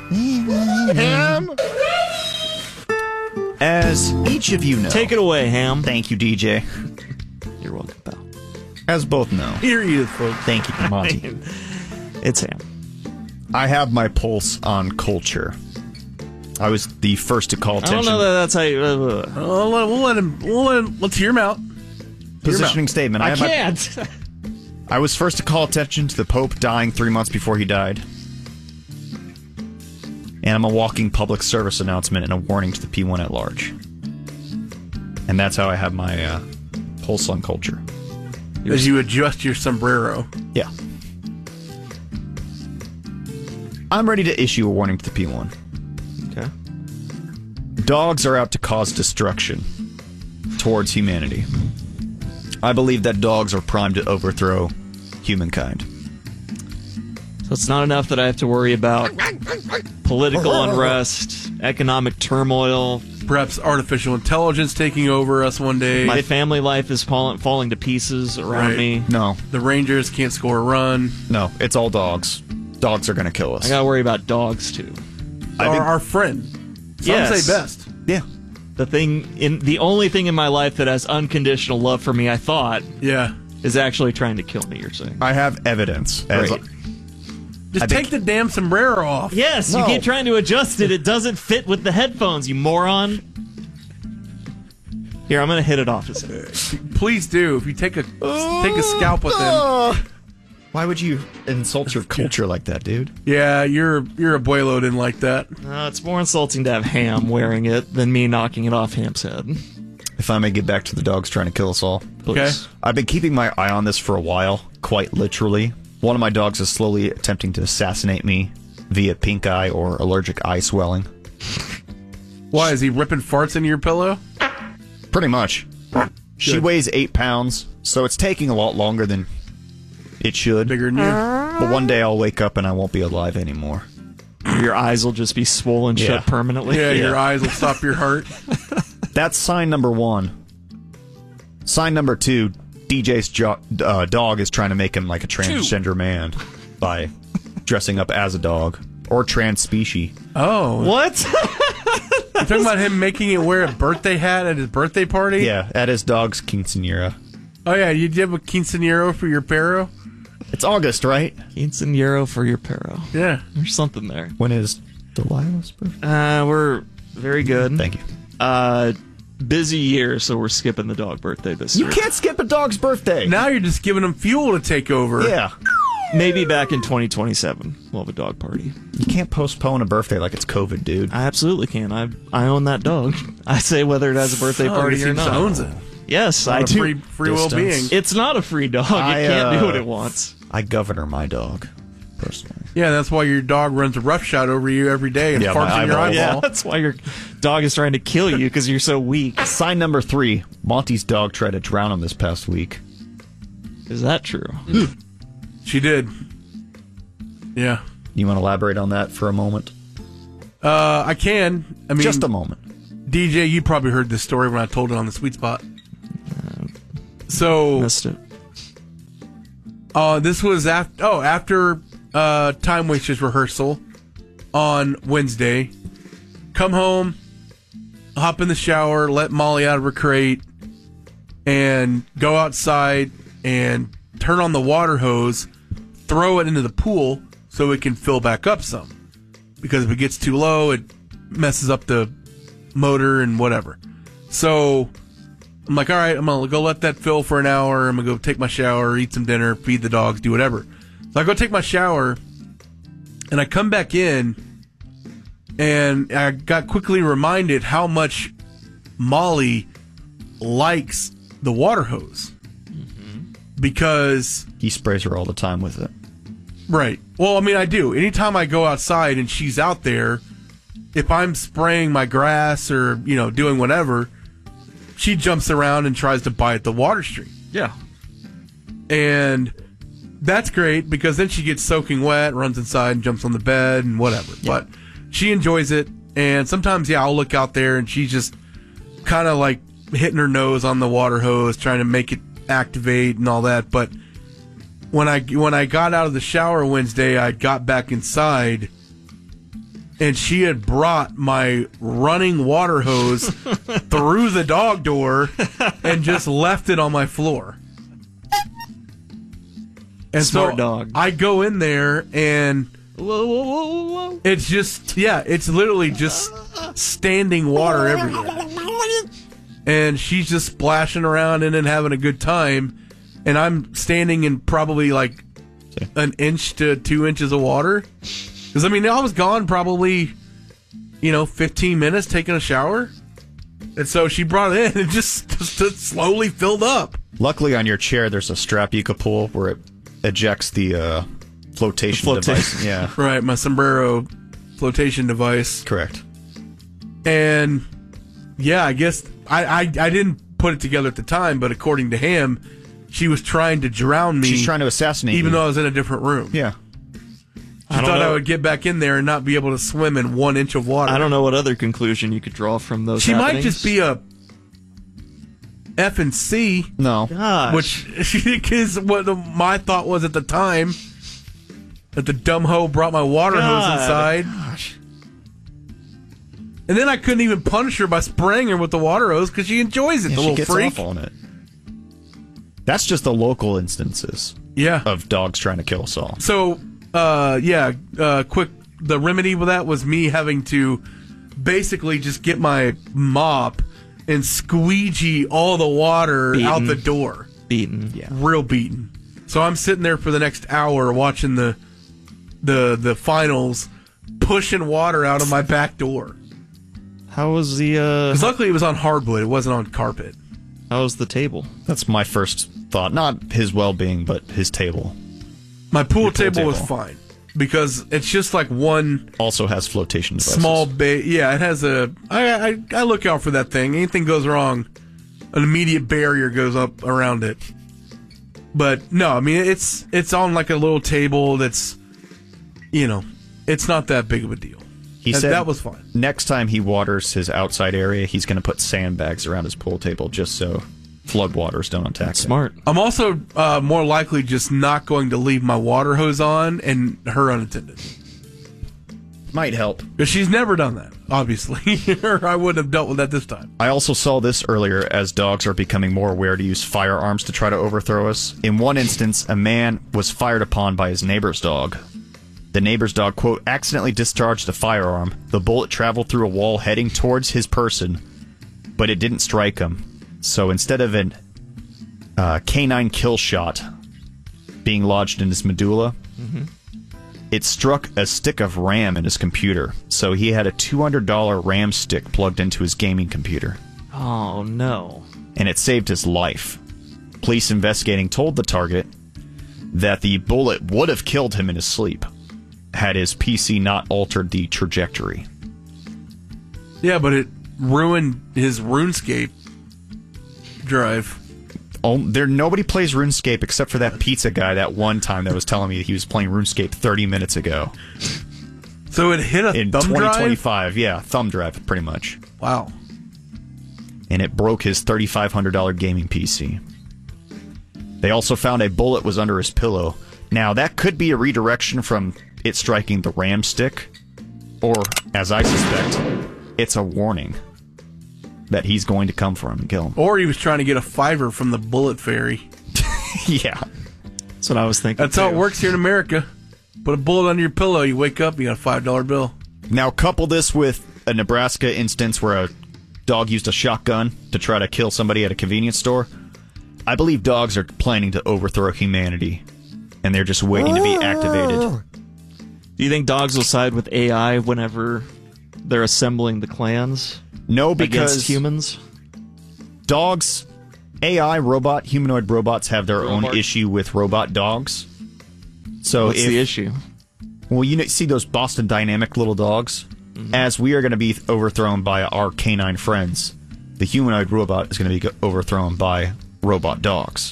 Ham. As each of you know. Take it away, Ham. Thank you, DJ. You're welcome, pal. As both know. Here he is, folks. Thank you, Monty. It's Ham. I have my pulse on culture. I was the first to call attention. I don't know that that's how you... We'll let him. Let's hear him out. Positioning statement. I can't. I was first to call attention to the Pope dying 3 months before he died. And I'm a walking public service announcement and a warning to the P1 at large. And that's how I have my pulse on culture. As you adjust your sombrero. Yeah. I'm ready to issue a warning to the P1. Okay. Dogs are out to cause destruction towards humanity. I believe that dogs are primed to overthrow humankind. So it's not enough that I have to worry about political unrest, economic turmoil. Perhaps artificial intelligence taking over us one day. My family life is falling to pieces around me. No. The Rangers can't score a run. No, it's all dogs. Dogs are going to kill us. I gotta worry about dogs, too. Our friend. Some Yes. say best. Yeah. The only thing in my life that has unconditional love for me, I thought, Yeah. is actually trying to kill me, you're saying. I have evidence. Great. Just take the damn sombrero off. Yes, No. you keep trying to adjust it. It doesn't fit with the headphones, you moron. Here, I'm going to hit it off his head. Please do. If you take a scalp with him. Why would you insult your culture like that, dude? Yeah, your abuelo didn't like that. It's more insulting to have Ham wearing it than me knocking it off Ham's head. If I may get back to the dogs trying to kill us all. Please. Okay. I've been keeping my eye on this for a while, quite literally. One of my dogs is slowly attempting to assassinate me via pink eye or allergic eye swelling. Why, is he ripping farts into your pillow? Pretty much. She Good. weighs 8 pounds, so it's taking a lot longer than it should. Bigger than you. But one day I'll wake up and I won't be alive anymore. Your eyes will just be swollen Yeah. shut permanently. Yeah, your eyes will stop your heart. That's sign number 1. Sign number 2, DJ's dog is trying to make him like a transgender man by dressing up as a dog. Or trans species. Oh. What? You're talking about him making it wear a birthday hat at his birthday party? Yeah, at his dog's quinceanera. Oh, yeah, you have a quinceanero for your perro? It's August, right? Quinceanero for your perro. Yeah. There's something there. When is Delilah's birthday? We're very good. Thank you. Busy year, so we're skipping the dog birthday this year. You can't skip a dog's birthday. Now you're just giving him fuel to take over. Yeah. Maybe back in 2027, we'll have a dog party. You can't postpone a birthday like it's COVID, dude. I absolutely can. I own that dog. I say whether it has a birthday Oh, party he or seems not. to owns it. Yes, I Not a do. free will being. Distance. It's not a free dog. It can't do what it wants. I governor my dog, personally. Yeah, that's why your dog runs a roughshod over you every day and Yeah, farts my in your eyeball. eyeball. Yeah, that's why your dog is trying to kill you, because you're so weak. Sign number 3. Monty's dog tried to drown him this past week. Is that true? She did. Yeah. You want to elaborate on that for a moment? I can. I mean, Just a moment. DJ, you probably heard this story when I told it on the Sweet Spot. So, Missed it. this was after Time Wasters rehearsal on Wednesday. Come home, hop in the shower, let Molly out of her crate, and go outside and turn on the water hose, throw it into the pool so it can fill back up some. Because if it gets too low, it messes up the motor and whatever. So I'm like, all right, I'm going to go let that fill for an hour. I'm going to go take my shower, eat some dinner, feed the dogs, do whatever. So I go take my shower, and I come back in, and I got quickly reminded how much Molly likes the water hose. Because... He sprays her all the time with it. Right. Well, I mean, I do. Anytime I go outside and she's out there, if I'm spraying my grass or, doing whatever, she jumps around and tries to bite the water stream. Yeah. And that's great because then she gets soaking wet, runs inside and jumps on the bed and whatever. Yeah. But she enjoys it. And sometimes, I'll look out there and she's just kind of like hitting her nose on the water hose, trying to make it activate and all that. But when I got out of the shower Wednesday, I got back inside and she had brought my running water hose through the dog door and just left it on my floor. And Smart so dog. I go in there and Whoa. it's just, it's literally just standing water everywhere. And she's just splashing around and then having a good time. And I'm standing in probably like an inch to 2 inches of water. Because, I mean, I was gone probably, 15 minutes taking a shower. And so she brought it in and just slowly filled up. Luckily, on your chair, there's a strap you could pull where it ejects the flotation device. Yeah, Right, my sombrero flotation device. correct. And, I guess I didn't put it together at the time, but according to him, she was trying to drown me. She's trying to assassinate even you. though I was in a different room. Yeah. She thought I would get back in there and not be able to swim in 1 inch of water. I don't know what other conclusion you could draw from those She happenings. might just be a F and C, No. Gosh. which is what my thought was at the time. That the dumb hoe brought my water hose God. inside. And then I couldn't even punish her by spraying her with the water hose because she enjoys it, Yeah, the she little gets freak. off on it. That's just the local instances Yeah. of dogs trying to kill us all. So, quick, the remedy with that was me having to basically just get my mop and squeegee all the water out the door. beaten. Yeah. Real beaten. So I'm sitting there for the next hour watching the finals, pushing water out of my back door. How was the Because luckily it was on hardwood, it wasn't on carpet. how was the table? That's my first thought. Not his well-being, but his table. My pool Your pool table was table. fine because it's just like one Also has flotation devices. small bay. Yeah, it has a. I look out for that thing. Anything goes wrong, an immediate barrier goes up around it. But no, I mean it's on like a little table that's, it's not that big of a deal. He said that was fine. next time he waters his outside area, he's going to put sandbags around his pool table just so floodwaters don't attack it. Smart. I'm also more likely just not going to leave my water hose on and her unattended. Might help. Because she's never done that, obviously. Or I wouldn't have dealt with that this time. I also saw this earlier as dogs are becoming more aware to use firearms to try to overthrow us. In one instance, a man was fired upon by his neighbor's dog. The neighbor's dog, quote, accidentally discharged a firearm. The bullet traveled through a wall heading towards his person, but it didn't strike him. So instead of an canine kill shot being lodged in his medulla, it struck a stick of RAM in his computer. So he had a $200 RAM stick plugged into his gaming computer, Oh no. and it saved his life. Police investigating told the target that the bullet would have killed him in his sleep had his PC not altered the trajectory. Yeah, but it ruined his RuneScape drive. Oh, nobody plays RuneScape except for that pizza guy that one time that was telling me that he was playing RuneScape 30 minutes ago. So it hit a In thumb drive? 2025, yeah, thumb drive, pretty much. Wow. And it broke his $3,500 gaming PC. They also found a bullet was under his pillow. Now, that could be a redirection from it striking the RAM stick, or, as I suspect, it's a warning that he's going to come for him and kill him. Or he was trying to get a $5 from the bullet fairy. Yeah. That's what I was thinking. That's how it too. works here in America. Put a bullet under your pillow, you wake up, you got a $5 bill. Now, couple this with a Nebraska instance where a dog used a shotgun to try to kill somebody at a convenience store. I believe dogs are planning to overthrow humanity, and they're just waiting to be activated. Do you think dogs will side with AI whenever they're assembling the clans No, because against humans? dogs, AI, humanoid robots have their own Robot. issue with robot dogs. So What's the issue? Well, see those Boston Dynamic little dogs? As we are going to be overthrown by our canine friends, the humanoid robot is going to be overthrown by robot dogs.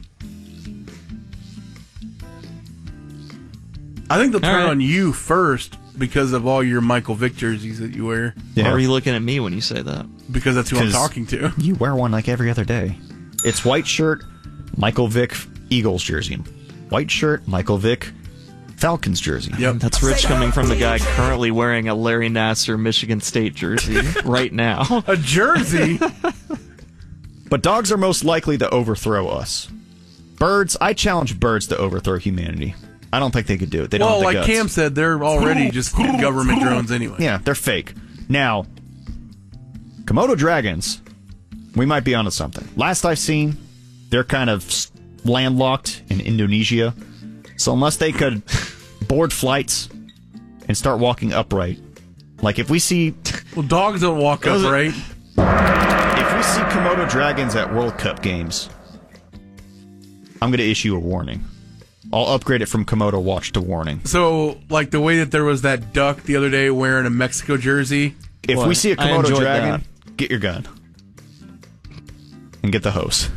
I think they'll turn right. on you first because of all your Michael Vick jerseys that you wear. Why are you looking at me when you say that? Because that's who I'm 'Cause- talking to. You wear one like every other day. It's white shirt, Michael Vick, Eagles jersey. White shirt, Michael Vick, Falcons jersey. Yep. That's rich coming from the guy currently wearing a Larry Nassar Michigan State jersey right now. A jersey? But dogs are most likely to overthrow us. Birds, I challenge birds to overthrow humanity. I don't think they could do it. They don't Well, have the like guts. Cam said, they're already just government drones anyway. Yeah, they're fake. Now, Komodo dragons, we might be onto something. Last I've seen, they're kind of landlocked in Indonesia. So unless they could board flights and start walking upright, like if we see Well, dogs don't walk upright. if we see Komodo dragons at World Cup games, I'm going to issue a warning. I'll upgrade it from Komodo watch to warning. So, like the way that there was that duck the other day wearing a Mexico jersey. If What? we see a I Komodo enjoyed dragon, get your gun and get the hose.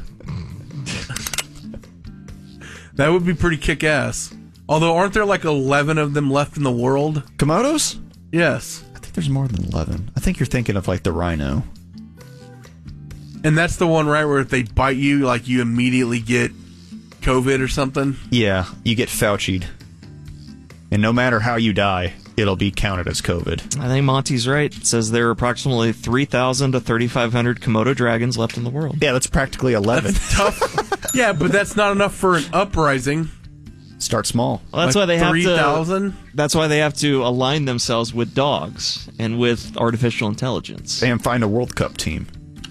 That would be pretty kick-ass. Although, aren't there like 11 of them left in the world? Komodos? Yes. I think there's more than 11. I think you're thinking of like the rhino. And that's the one, right, where if they bite you, like you immediately get COVID or something? Yeah, you get Fauci'd. And no matter how you die, it'll be counted as COVID. I think Monty's right. It says there are approximately 3,000 to 3,500 Komodo dragons left in the world. Yeah, that's practically 11. Tough. Yeah, but that's not enough for an uprising. Start small. Well, that's Like why they have 3,000? to. That's why they have to align themselves with dogs and with artificial intelligence. And find a World Cup team.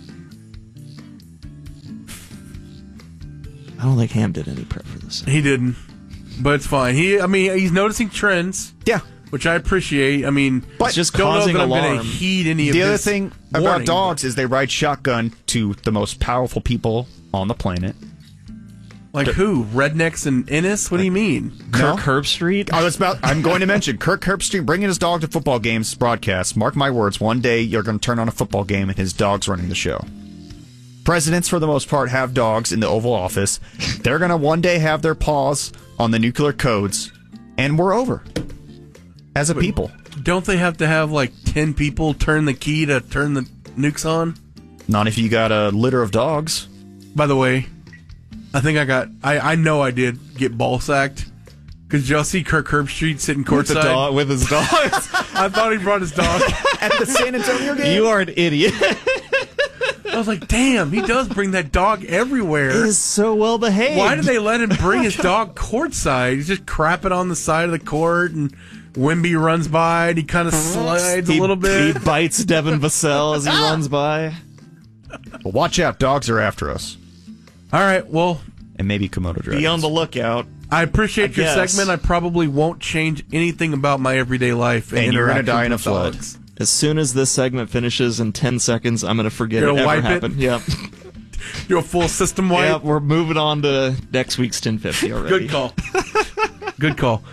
I don't think Ham did any prep for this. He didn't. But it's fine. He's noticing trends, Yeah. which I appreciate. I mean, But just don't know causing that I'm going to alarm. heed any of The other this thing about warning. dogs is they ride shotgun to the most powerful people on the planet. Like who? Rednecks and Ennis? What do you mean? Kirk No? Herbstreit. I'm going to mention Kirk Herbstreit bringing his dog to football games broadcast. Mark my words, one day you're going to turn on a football game and his dog's running the show. Presidents, for the most part, have dogs in the Oval Office. They're going to one day have their paws on the nuclear codes, and we're over as a people. Don't they have to have like 10 people turn the key to turn the nukes on? Not if you got a litter of dogs. By the way, I think I know I did get ball sacked. Because y'all see Kirk Herbstreit sitting courtside? With his dog. I thought he brought his dog. At the San Antonio game? You are an idiot. I was like, damn, he does bring that dog everywhere. He is so well behaved. Why did they let him bring his dog courtside? He's just crapping on the side of the court, and Wemby runs by, and he kind of slides a little bit. He bites Devin Vassell as he runs by. Well, watch out, dogs are after us. All right, well, And maybe Komodo dragons. Be on the lookout. I appreciate your guess. segment. I probably won't change anything about my everyday life. And you're gonna interactions die in a with flood. dogs. As soon as this segment finishes in 10 seconds, I'm going to forget You're it gonna ever wipe it? happened. Yep. You're a full system wipe. Yep, we're moving on to next week's 1050 already. Good call. Good call.